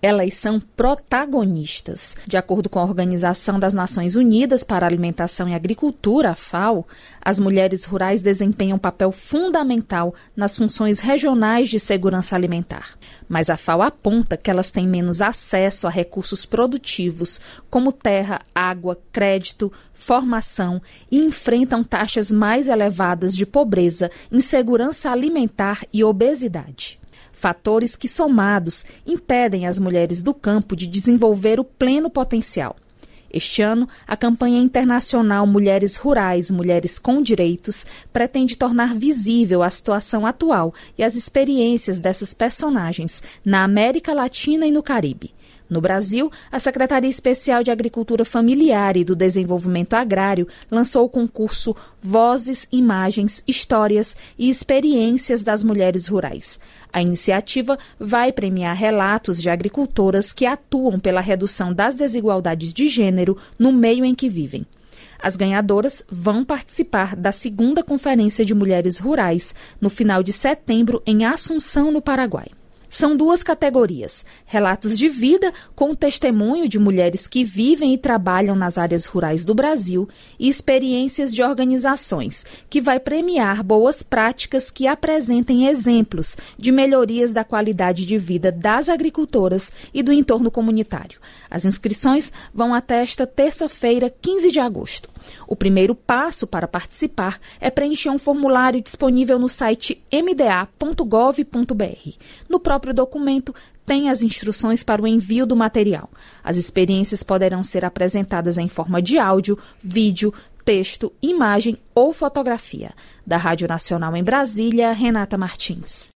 Elas são protagonistas. De acordo com a Organização das Nações Unidas para a Alimentação e Agricultura, a FAO, as mulheres rurais desempenham um papel fundamental nas funções regionais de segurança alimentar. Mas a FAO aponta que elas têm menos acesso a recursos produtivos, como terra, água, crédito, formação, e enfrentam taxas mais elevadas de pobreza, insegurança alimentar e obesidade. Fatores que, somados, impedem as mulheres do campo de desenvolver o pleno potencial. Este ano, a campanha internacional Mulheres Rurais, Mulheres com Direitos pretende tornar visível a situação atual e as experiências dessas personagens na América Latina e no Caribe. No Brasil, a Secretaria Especial de Agricultura Familiar e do Desenvolvimento Agrário lançou o concurso Vozes, Imagens, Histórias e Experiências das Mulheres Rurais. A iniciativa vai premiar relatos de agricultoras que atuam pela redução das desigualdades de gênero no meio em que vivem. As ganhadoras vão participar da 2ª Conferência de Mulheres Rurais no final de setembro em Assunção, no Paraguai. São 2 categorias: relatos de vida com testemunho de mulheres que vivem e trabalham nas áreas rurais do Brasil e experiências de organizações, que vai premiar boas práticas que apresentem exemplos de melhorias da qualidade de vida das agricultoras e do entorno comunitário. As inscrições vão até esta terça-feira, 15 de agosto. O primeiro passo para participar é preencher um formulário disponível no site mda.gov.br. No próprio documento tem as instruções para o envio do material. As experiências poderão ser apresentadas em forma de áudio, vídeo, texto, imagem ou fotografia. Da Rádio Nacional em Brasília, Renata Martins.